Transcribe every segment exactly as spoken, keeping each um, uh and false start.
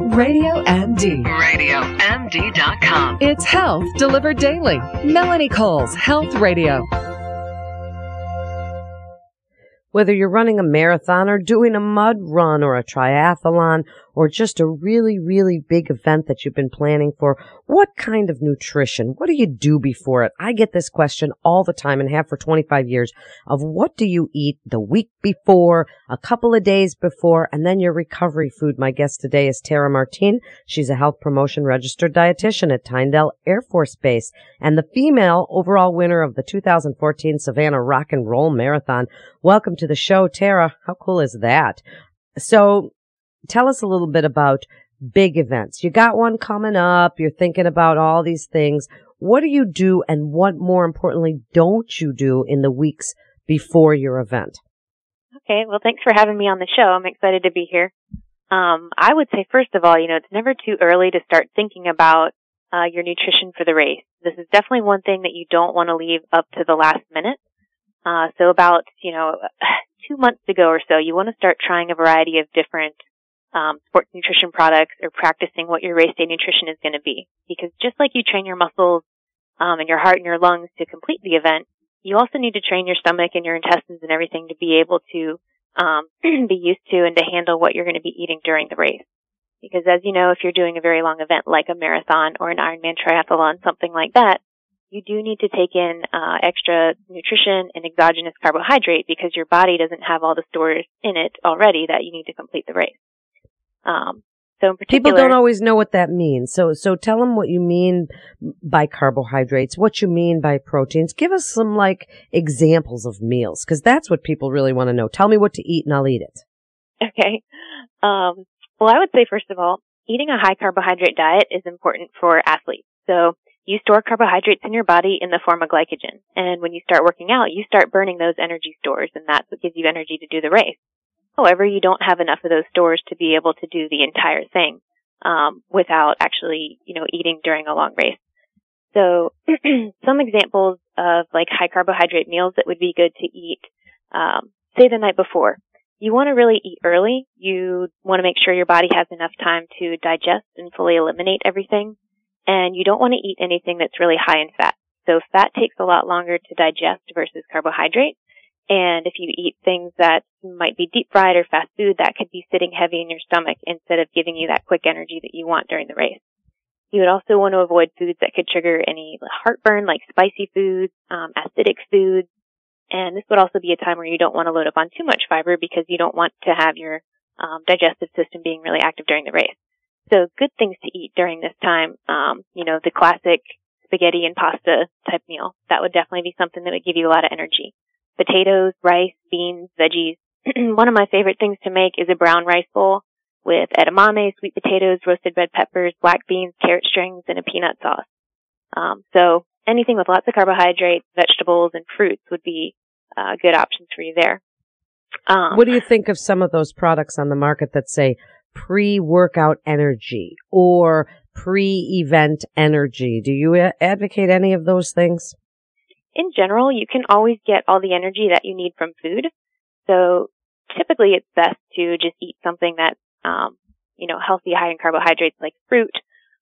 Radio M D. radio M D dot com. It's health delivered daily. Melanie Cole's Health Radio. Whether you're running a marathon or doing a mud run or a triathlon or just a really, really big event that you've been planning for, what kind of nutrition? What do you do before it? I get this question all the time and have for twenty-five years of what do you eat the week before, a couple of days before, and then your recovery food. My guest today is Tara Martin. She's a health promotion registered dietitian at Tyndall Air Force Base and the female overall winner of the two thousand fourteen Savannah Rock and Roll Marathon. Welcome to the show, Tara. How cool is that? So tell us a little bit about big events. You got one coming up. You're thinking about all these things. What do you do, and what, more importantly, don't you do in the weeks before your event? Okay, well, thanks for having me on the show. I'm excited to be here. Um, I would say, first of all, you know, it's never too early to start thinking about uh, your nutrition for the race. This is definitely one thing that you don't want to leave up to the last minute. Uh, so about, you know, two months ago or so, you want to start trying a variety of different um, sports nutrition products or practicing what your race day nutrition is going to be. Because just like you train your muscles um, and your heart and your lungs to complete the event, you also need to train your stomach and your intestines and everything to be able to um, be used to and to handle what you're going to be eating during the race. Because as you know, if you're doing a very long event like a marathon or an Ironman triathlon, something like that, you do need to take in uh, extra nutrition and exogenous carbohydrate because your body doesn't have all the stores in it already that you need to complete the race. Um, so in particular, people don't always know what that means. So, so tell them what you mean by carbohydrates, what you mean by proteins. Give us some like examples of meals, because that's what people really want to know. Tell me what to eat and I'll eat it. Okay. Um, well, I would say first of all, eating a high carbohydrate diet is important for athletes. So you store carbohydrates in your body in the form of glycogen. And when you start working out, you start burning those energy stores, and that's what gives you energy to do the race. However, you don't have enough of those stores to be able to do the entire thing um, without actually, you know, eating during a long race. So some examples of like high carbohydrate meals that would be good to eat, um, say the night before. You want to really eat early. You want to make sure your body has enough time to digest and fully eliminate everything. And you don't want to eat anything that's really high in fat. So fat takes a lot longer to digest versus carbohydrate. And if you eat things that might be deep fried or fast food, that could be sitting heavy in your stomach instead of giving you that quick energy that you want during the race. You would also want to avoid foods that could trigger any heartburn, like spicy foods, um, acidic foods. And this would also be a time where you don't want to load up on too much fiber because you don't want to have your um, digestive system being really active during the race. So good things to eat during this time, um, you know, the classic spaghetti and pasta type meal. That would definitely be something that would give you a lot of energy. Potatoes, rice, beans, veggies. One of my favorite things to make is a brown rice bowl with edamame, sweet potatoes, roasted red peppers, black beans, carrot strings, and a peanut sauce. Um, so anything with lots of carbohydrates, vegetables, and fruits would be uh, good options for you there. Um, what do you think of some of those products on the market that say pre-workout energy or pre-event energy? Do you a- advocate any of those things? In general, you can always get all the energy that you need from food. So typically it's best to just eat something that's, um, you know, healthy, high in carbohydrates like fruit,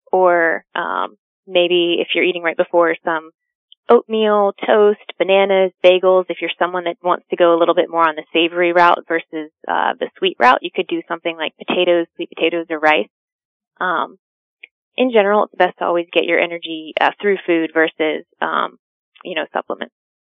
or um, maybe if you're eating right before, some oatmeal, toast, bananas, bagels. If you're someone that wants to go a little bit more on the savory route versus uh, the sweet route, you could do something like potatoes, sweet potatoes, or rice. Um, in general, it's best to always get your energy uh, through food versus um, you know, supplements.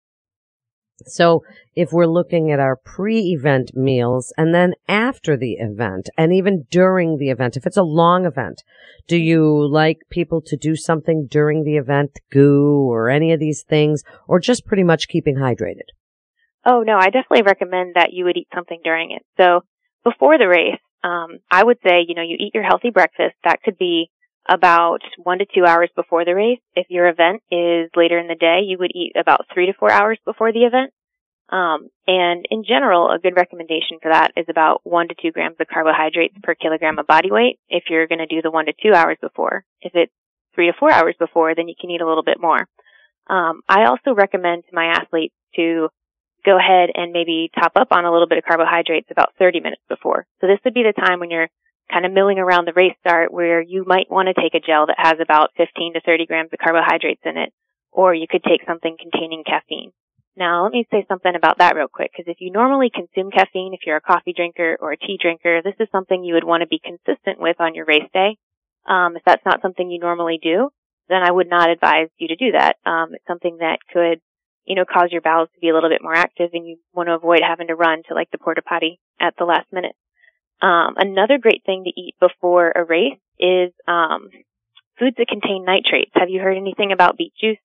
So if we're looking at our pre-event meals and then after the event and even during the event, if it's a long event, do you like people to do something during the event, goo or any of these things, or just pretty much keeping hydrated? Oh, no, I definitely recommend that you would eat something during it. So before the race, um, I would say, you know, you eat your healthy breakfast. That could be about one to two hours before the race. If your event is later in the day, you would eat about three to four hours before the event. Um, and in general, a good recommendation for that is about one to two grams of carbohydrates per kilogram of body weight if you're going to do the one to two hours before. If it's three to four hours before, then you can eat a little bit more. Um, I also recommend to my athletes to go ahead and maybe top up on a little bit of carbohydrates about thirty minutes before. So this would be the time when you're kind of milling around the race start where you might want to take a gel that has about fifteen to thirty grams of carbohydrates in it, or you could take something containing caffeine. Now, let me say something about that real quick, because if you normally consume caffeine, if you're a coffee drinker or a tea drinker, this is something you would want to be consistent with on your race day. Um, if that's not something you normally do, then I would not advise you to do that. Um, it's something that could, you know, cause your bowels to be a little bit more active, and you want to avoid having to run to like the porta potty at the last minute. Um, another great thing to eat before a race is um, foods that contain nitrates. Have you heard anything about beet juice?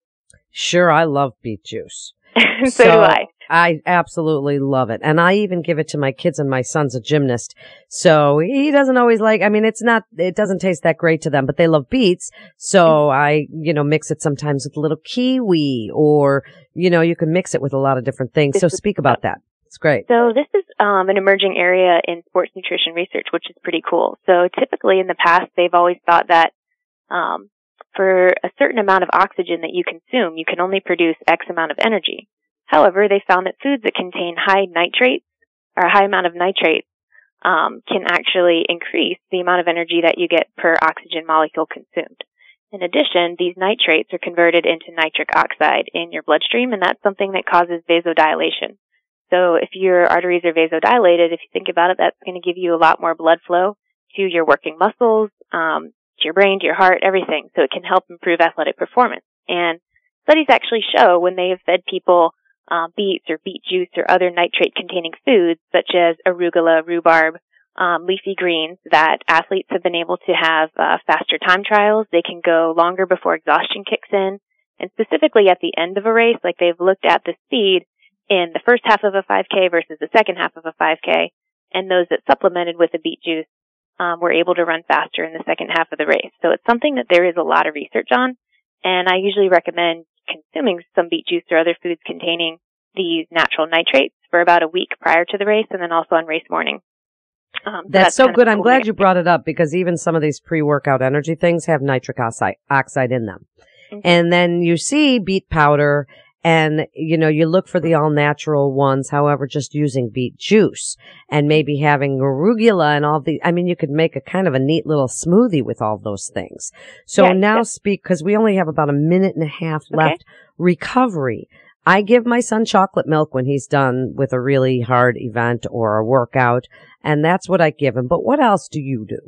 Sure, I love beet juice. so, so do I. I absolutely love it. And I even give it to my kids, and my son's a gymnast. So he doesn't always like, I mean, it's not, it doesn't taste that great to them, but they love beets. So I, you know, mix it sometimes with a little kiwi, or, you know, you can mix it with a lot of different things. So speak about that. It's great. So this is um, an emerging area in sports nutrition research, which is pretty cool. So typically in the past, they've always thought that um, for a certain amount of oxygen that you consume, you can only produce X amount of energy. However, they found that foods that contain high nitrates or a high amount of nitrates um, can actually increase the amount of energy that you get per oxygen molecule consumed. In addition, these nitrates are converted into nitric oxide in your bloodstream, and that's something that causes vasodilation. So if your arteries are vasodilated, if you think about it, that's going to give you a lot more blood flow to your working muscles, um, to your brain, to your heart, everything. So it can help improve athletic performance. And studies actually show when they have fed people uh, beets or beet juice or other nitrate-containing foods, such as arugula, rhubarb, um, leafy greens, that athletes have been able to have uh, faster time trials. They can go longer before exhaustion kicks in. And specifically at the end of a race, like they've looked at the speed in the first half of a five K versus the second half of a five K, and those that supplemented with the beet juice um, were able to run faster in the second half of the race. So it's something that there is a lot of research on, and I usually recommend consuming some beet juice or other foods containing these natural nitrates for about a week prior to the race, and then also on race morning. Um, so that's, that's so good. cool I'm glad way. you brought it up, because even some of these pre-workout energy things have nitric oxide, oxide in them. Mm-hmm. And then you see beet powder, and, you know, you look for the all-natural ones, however, just using beet juice and maybe having arugula and all the, I mean, you could make a kind of a neat little smoothie with all those things. So yeah, now yeah. speak, because we only have about a minute and a half Okay. left. Recovery. I give my son chocolate milk when he's done with a really hard event or a workout, and that's what I give him. But what else do you do?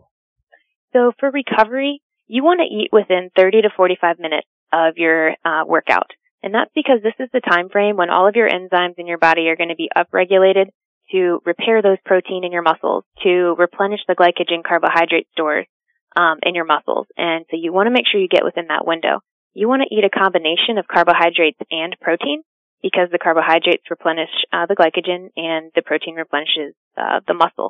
So for recovery, you want to eat within thirty to forty-five minutes of your uh, workout. And that's because this is the time frame when all of your enzymes in your body are going to be upregulated to repair those protein in your muscles, to replenish the glycogen carbohydrate stores um, in your muscles. And so you want to make sure you get within that window. You want to eat a combination of carbohydrates and protein, because the carbohydrates replenish uh, the glycogen and the protein replenishes uh, the muscle.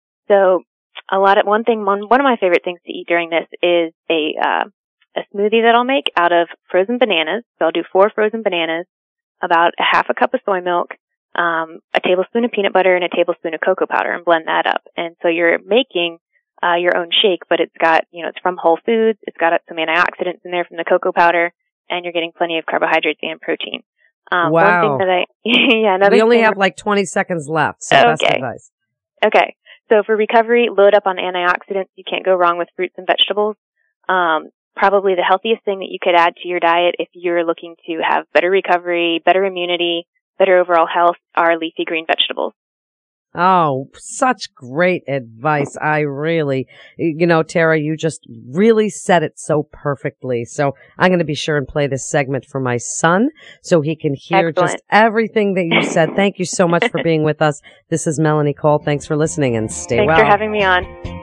So a lot of one thing, one, one of my favorite things to eat during this is a uh, a smoothie that I'll make out of frozen bananas. So I'll do four frozen bananas, about a half a cup of soy milk, um, a tablespoon of peanut butter, and a tablespoon of cocoa powder, and blend that up. And so you're making uh, your own shake, but it's got, you know, it's from Whole Foods. It's got some antioxidants in there from the cocoa powder, and you're getting plenty of carbohydrates and protein. Um, wow. One thing that I, yeah, another We only thing have like twenty seconds left, so best Okay. advice. Okay. So for recovery, load up on antioxidants. You can't go wrong with fruits and vegetables. Um, probably the healthiest thing that you could add to your diet if you're looking to have better recovery, better immunity, better overall health are leafy green vegetables. Oh, such great advice. I really, you know, Tara, you just really said it so perfectly. So I'm going to be sure and play this segment for my son so he can hear Excellent. just everything that you said. Thank you so much for being with us. This is Melanie Cole. Thanks for listening, and stay Thanks well. for having me on.